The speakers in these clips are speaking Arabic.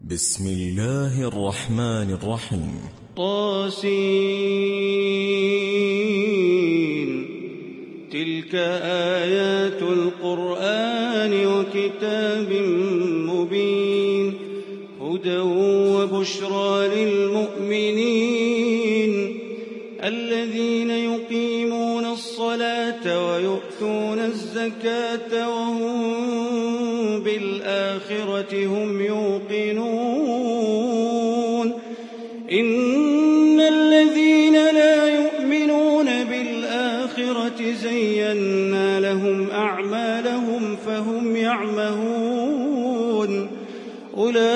بسم الله الرحمن الرحيم. طاسين. تلك آيات القرآن وكتاب مبين، هدى وبشرى للمؤمنين الذين يقيمون الصلاة ويؤتون الزكاة وهم بالآخرة هم يوقنون. إن الذين لا يؤمنون بالآخرة زينا لهم أعمالهم فهم يعمهون. أولئك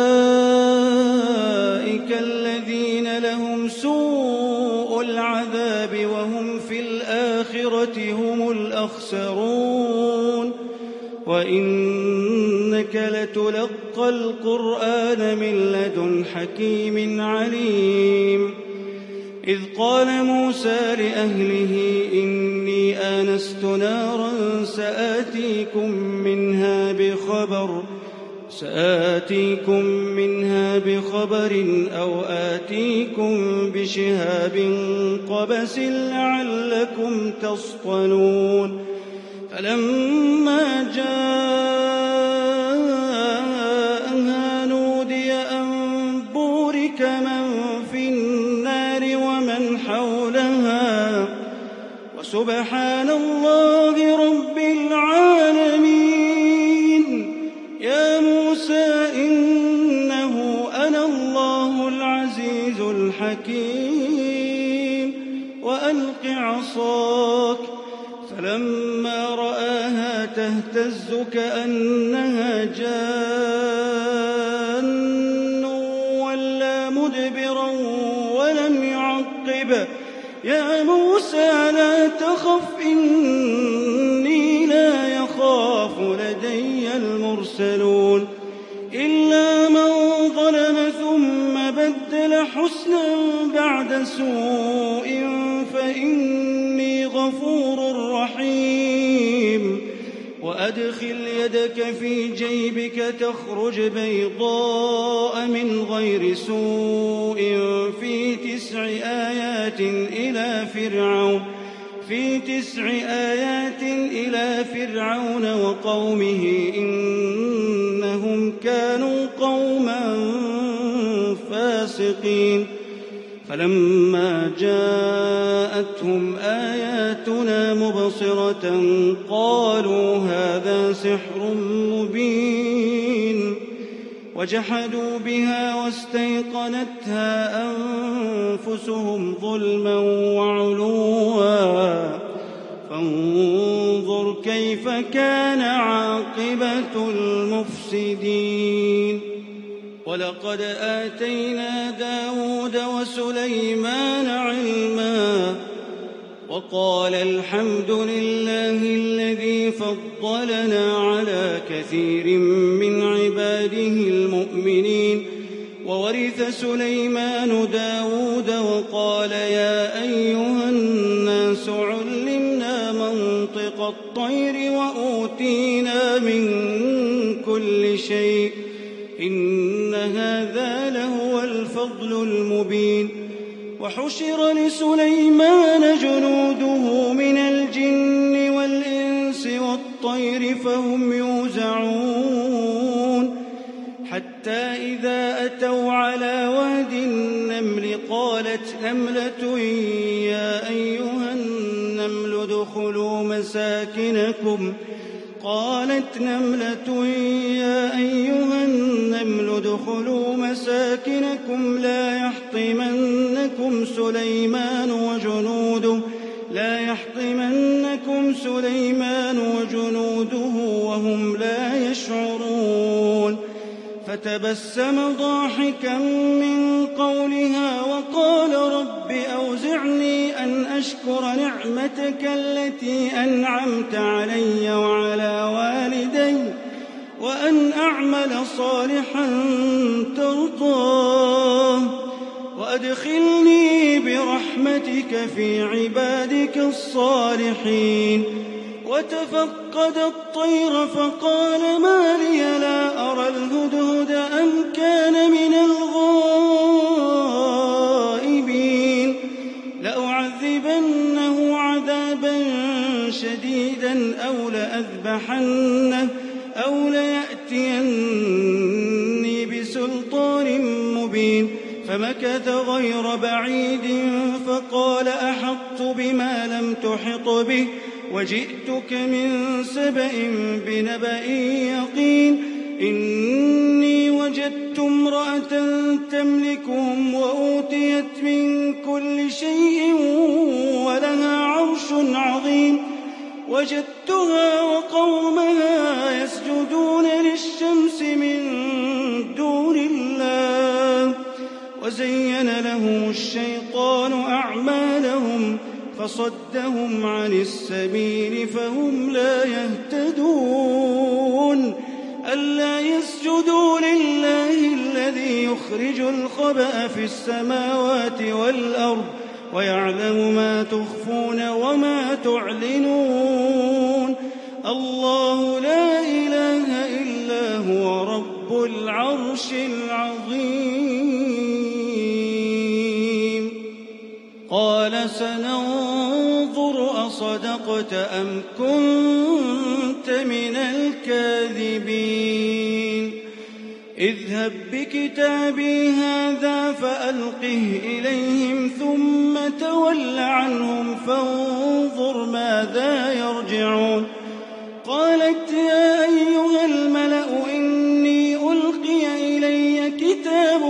الذين لهم سوء العذاب وهم في الآخرة هم الأخسرون. وإنك لتلقى القرآن من لدن حكيم عليم. إذ قال موسى لأهله إني آنست نارا سآتيكم منها بخبر أو آتيكم بشهاب قبس لعلكم تصطلون. فلما جاءها نودي أن بورك من في النار ومن حولها وسبحان الله رب العالمين. يا موسى إنه أنا الله العزيز الحكيم وألق عصاك. فلما رآها تهتز كأنها جان ولا مدبرا ولم يعقب. يا موسى لا تخف إني لا يخاف لدي المرسلون. إلا من ظلم ثم بدل حسنا بعد سوء فإني غفور رحيم. وأدخل يدك في جيبك تخرج بيضاء من غير سوء في 9 آيات إلى فرعون وقومه إنهم كانوا قوما فاسقين. فلما جاءتهم آياتنا مبصرة قالوا هذا سحر مبين. وجحدوا بها واستيقنتها أنفسهم ظلما وعلوا. فانظر كيف كان عاقبة المفسدين. ولقد آتينا داود وسليمان علما وقال الحمد لله الذي فضلنا على كثير من عباده المؤمنين. وورث سليمان داود وقال يا أيها الناس علمنا منطق الطير وأوتينا من كل شيء إن هذا لهو الفضل المبين. وحشر لسليمان جنوده من الجن والإنس والطير فهم يوزعون. حتى إذا أتوا على واد النمل قالت نملة يا أيها النمل ادخلوا مساكنكم لا يحطمنكم سليمان وجنوده وهم لا يشعرون. فتبسم ضاحكا من قولها وقال رب أوزعني أن أشكر نعمتك التي أنعمت علي وعلى والدي وأن أعمل صالحا ترضاه وأدخلني برحمتك في عبادك الصالحين. وتفقد الطير فقال ما لي لا أرى الهدهد أم كان فمكث غير بعيد فقال أحطت بما لم تحط به وجئتك من سبأ بنبأ يقين إني وجدت امرأة تملكهم وأوتيت من كل شيء ولها عرش عظيم وجدتها وقومها يسجدون للشمس من دون الله وزين لهم الشيطان أعمالهم فصدهم عن السبيل فهم لا يهتدون ألا يسجدوا لله الذي يخرج الخبأ في السماوات والأرض ويعلم ما تخفون وما تعلنون الله لا إله إلا هو رب العرش العظيم قال سننظر أصدقت أم كنت من الكاذبين اذهب بكتابي هذا فألقه إليهم ثم تول عنهم فانظر ماذا يرجعون قالت يا أيها الملأ إني ألقي إلي كتاب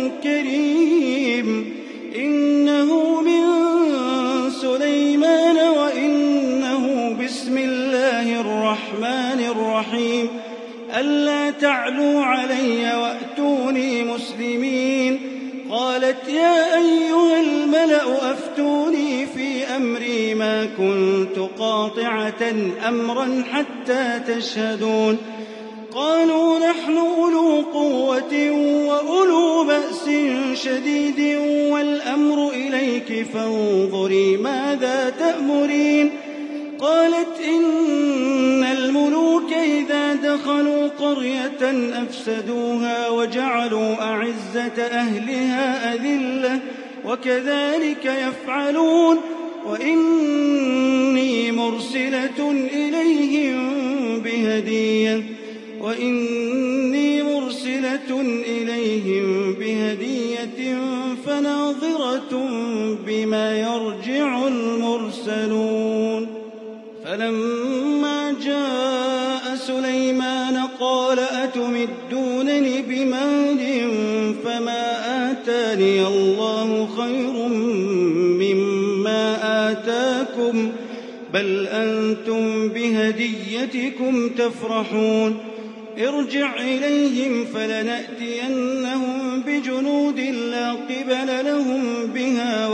كريم إنه من سليمان وإنه بسم الله الرحمن الرحيم ألا تعلوا علي وأتوني مسلمين قالت يا أيها الملأ أفتوني في أمري ما كنت قاطعة أمرا حتى تشهدون قالوا نحن أولو قوة وأولو بأس شديد والأمر إليك فانظري ماذا تأمرين قالت إن الملوك إذا دخلوا قرية أفسدوها وجعلوا أعزة أهلها أذلة وكذلك يفعلون وإني مرسلة إليهم بهدية فناظرة بما يرجع المرسلون فلما جاء سليمان قال أتمدونني بمال فما آتاني الله خير مما آتاكم بل أنتم بهديتكم تفرحون ارجع إليهم فلنأتينهم بجنود لا قبل لهم بها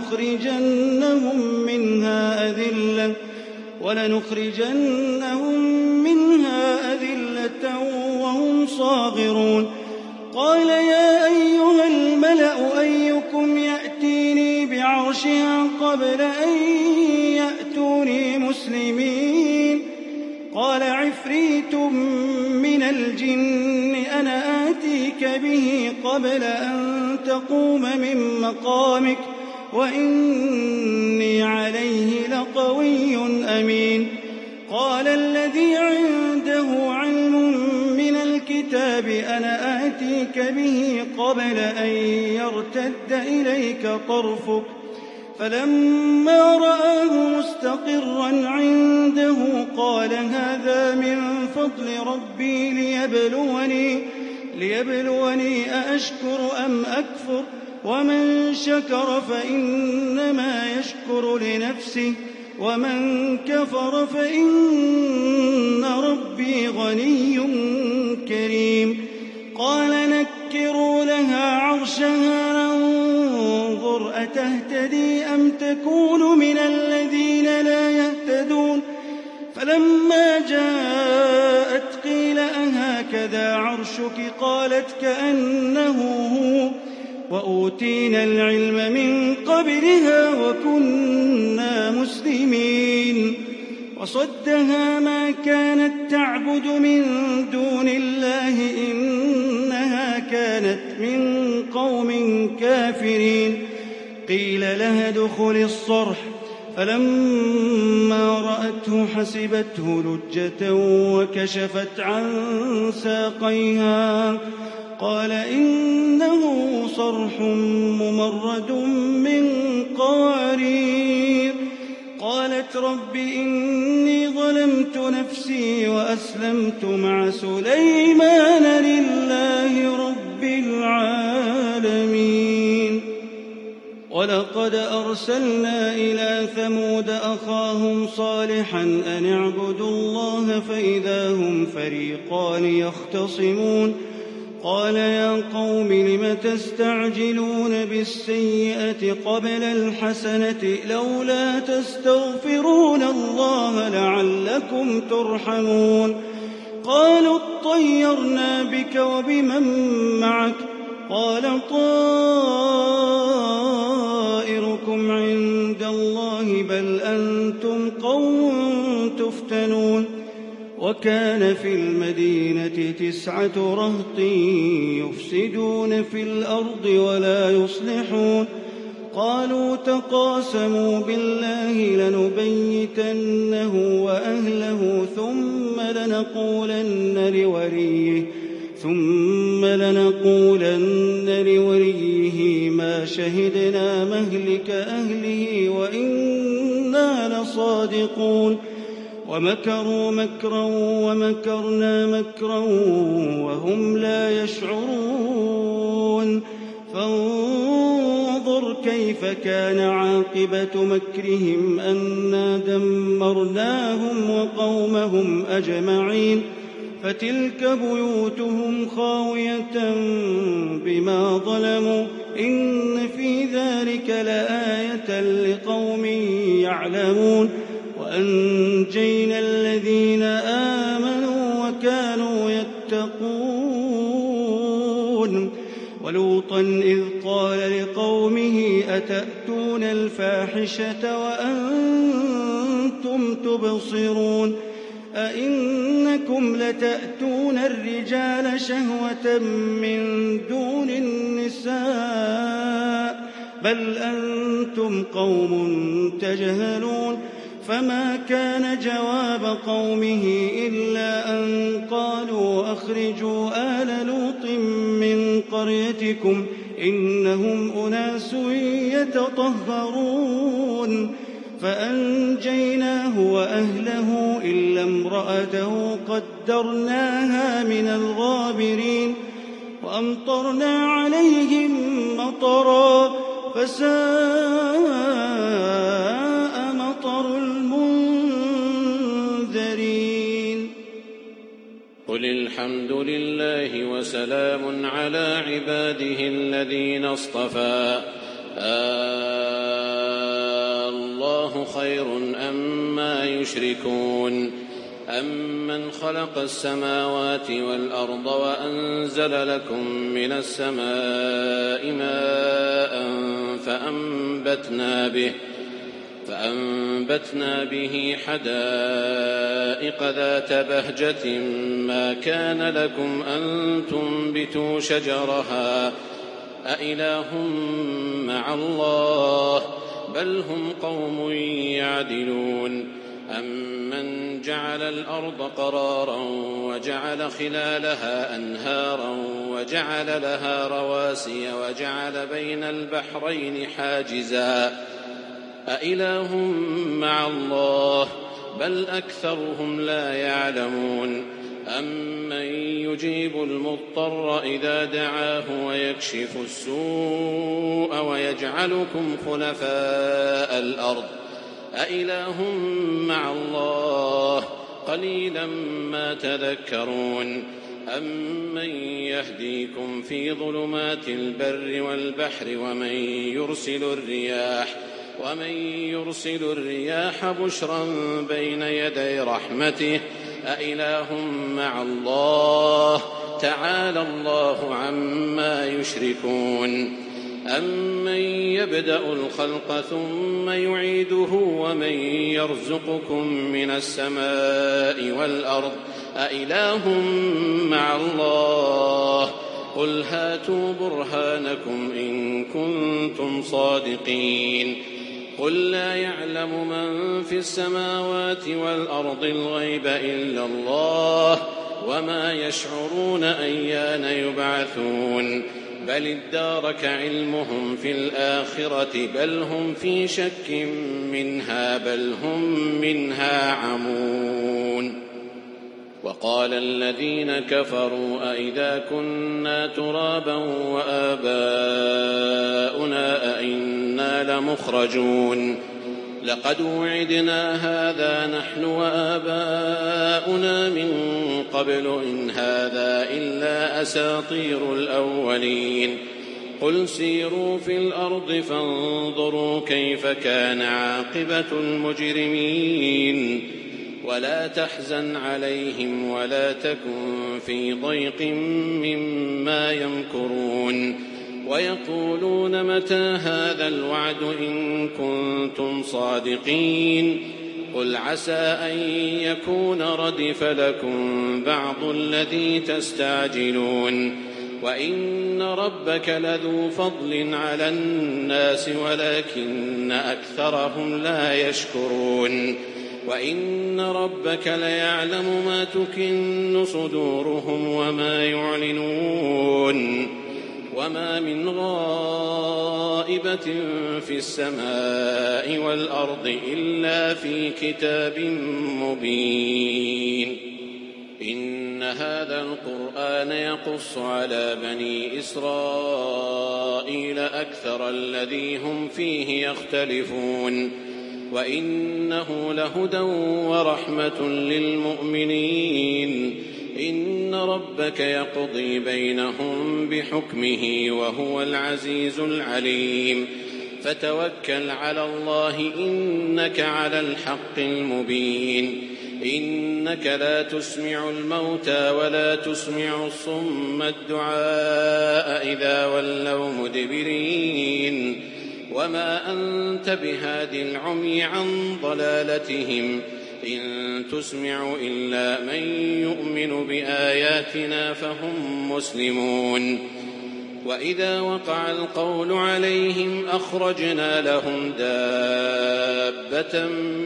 ولنخرجنهم منها أذلة وهم صاغرون قال يا أيها الملأ أيكم يأتيني بعرشها قبل أن يأتوني مسلمين قال عفريت من الجن أنا آتيك به قبل أن تقوم من مقامك وإني عليه لقوي أمين قال الذي عنده علم من الكتاب أنا آتيك به قبل أن يرتد إليك طرفك فلما رآه مستقرا عنده قال هذا من فضل ربي ليبلوني أأشكر أم أكفر ومن شكر فإنما يشكر لنفسه ومن كفر فإن ربي غني كريم قال نكروا لها عرشها ننظر أتهتدي أم تكون من الذين لا يهتدون فلما جاءت قيل أهكذا عرشك قالت كأنه هو وأوتينا العلم من قبلها وكنا مسلمين وصدها ما كانت تعبد من دون الله إنها كانت من قوم كافرين قيل لها ادخل الصرح فلما رأته حسبته لجة وكشفت عن ساقيها قال إنه صرح وفرح ممرد من قوارير. قالت رب إني ظلمت نفسي وأسلمت مع سليمان لله رب العالمين. ولقد أرسلنا إلى ثمود أخاهم صالحا أن اعبدوا الله فإذا هم فريقان يختصمون. قال يا قوم لم تستعجلون بالسيئة قبل الحسنة لولا تستغفرون الله لعلكم ترحمون. قالوا اطيرنا بك وبمن معك قال طائركم عند الله بل أنتم قوم تفتنون. وكان في المدينة 9 رهط يفسدون في الأرض ولا يصلحون. قالوا تقاسموا بالله لنبيتنه وأهله ثم لنقولن لوليه ما شهدنا مهلك أهله وإنا لصادقون. ومكروا مكرا ومكرنا مكرا وهم لا يشعرون. فانظر كيف كان عاقبة مكرهم أنا دمرناهم وقومهم أجمعين. فتلك بيوتهم خاوية بما ظلموا إن في ذلك لآية لقوم يعلمون. وأنجينا الذين آمنوا وكانوا يتقون. ولوطا إذ قال لقومه أتأتون الفاحشة وأنتم تبصرون أئنكم لتأتون الرجال شهوة من دون النساء بل أنتم قوم تجهلون. فما كان جواب قومه إلا أن قالوا أخرجوا آل لوط من قريتكم إنهم أناس يتطهرون. فأنجيناه وأهله إلا امرأته قدرناها من الغابرين. وأمطرنا عليهم مطرا فساء مطر المنذرين. قل الحمد لله وسلام على عباده الذين اصطفى الله خير أما يشركون. أمن خلق السماوات والأرض وأنزل لكم من السماء ماء فأنبتنا به حدائق ذات بهجة ما كان لكم أن تنبتوا شجرها أإله مع الله بل هم قوم يعدلون. أمن جعل الأرض قرارا وجعل خلالها أنهارا وجعل لها رواسي وجعل بين البحرين حاجزا أإله مع الله بل أكثرهم لا يعلمون. أمن يجيب المضطر إذا دعاه ويكشف السوء ويجعلكم خلفاء الأرض أإله مع الله قليلا ما تذكرون. أمن يهديكم في ظلمات البر والبحر ومن يرسل الرياح بشرا بين يدي رحمته أإله مع الله تعالى الله عما يشركون. أمن يبدأ الخلق ثم يعيده ومن يرزقكم من السماء والأرض أإله مع الله قل هاتوا برهانكم إن كنتم صادقين. قل لا يعلم من في السماوات والأرض الغيب إلا الله وما يشعرون أيان يبعثون بل ادارك علمهم في الآخرة بل هم في شك منها بل هم منها عمون. وقال الذين كفروا أئذا كنا ترابا وآباؤنا أئنا لمخرجون لقد وعدنا هذا نحن وآباؤنا من قبل إن هذا إلا أساطير الأولين قل سيروا في الأرض فانظروا كيف كان عاقبة المجرمين ولا تحزن عليهم ولا تكن في ضيق مما يمكرون ويقولون متى هذا الوعد إن كنتم صادقين قل عسى أن يكون ردف لكم بعض الذي تستعجلون وإن ربك لذو فضل على الناس ولكن أكثرهم لا يشكرون وإن ربك ليعلم ما تكن صدورهم وما يعلنون وما من غائبة في السماء والأرض إلا في كتاب مبين. إن هذا القرآن يقص على بني إسرائيل أكثر الذي هم فيه يختلفون وإنه لهدى ورحمة للمؤمنين. إن ربك يقضي بينهم بحكمه وهو العزيز العليم فتوكل على الله إنك على الحق المبين. إنك لا تسمع الموتى ولا تسمع الصم الدعاء إذا ولوا مدبرين وما أنت بهاد العمي عن ضلالتهم إن تسمع إلا من يؤمن بآياتنا فهم مسلمون. وإذا وقع القول عليهم أخرجنا لهم دابة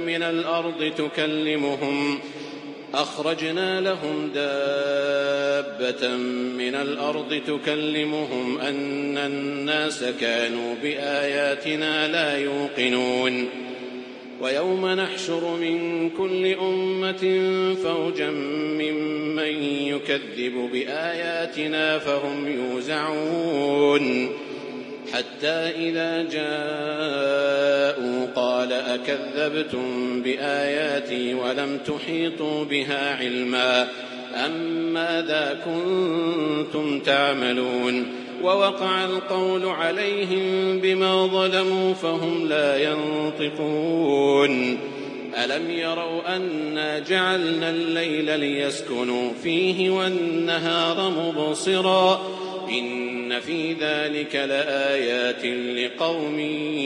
من الأرض تكلمهم أن الناس كانوا بآياتنا لا يوقنون. ويوم نحشر من كل أمة فوجا ممن يكذب بآياتنا فهم يوزعون حتى إذا جاءوا قال أكذبتم بآياتي ولم تحيطوا بها علما أم ماذا كنتم تعملون. ووقع القول عليهم بما ظلموا فهم لا ينطقون. ألم يروا أنا جعلنا الليل ليسكنوا فيه والنهار مبصرا إن في ذلك لآيات لقوم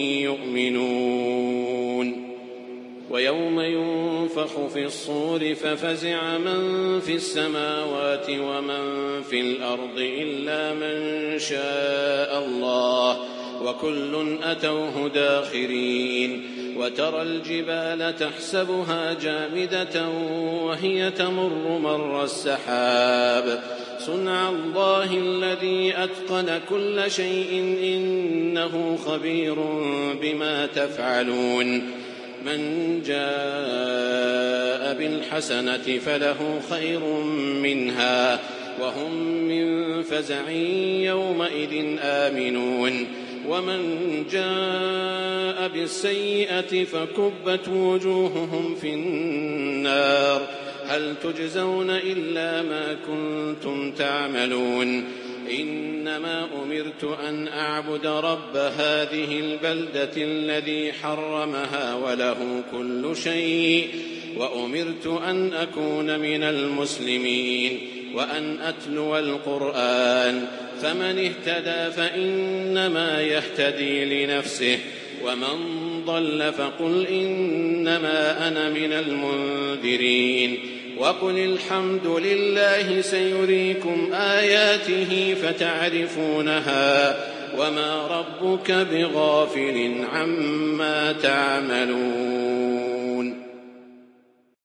يؤمنون. ويوم ينفخ في الصور ففزع من في السماوات ومن في الأرض إلا من شاء الله وكل أتوه داخرين. وترى الجبال تحسبها جامدة وهي تمر مر السحاب صنع الله الذي أتقن كل شيء إنه خبير بما تفعلون. من جاء بالحسنة فله خير منها وهم من فزع يومئذ آمنون. ومن جاء بالسيئة فكبت وجوههم في النار هل تجزون إلا ما كنتم تعملون. إنما أمرت أن أعبد رب هذه البلدة الذي حرمها وله كل شيء وأمرت أن أكون من المسلمين وأن أتلو القرآن فمن اهتدى فإنما يهتدي لنفسه ومن ضل فقل إنما أنا من المنذرين. وقل الحمد لله سيريكم آياته فتعرفونها وما ربك بغافل عما تعملون.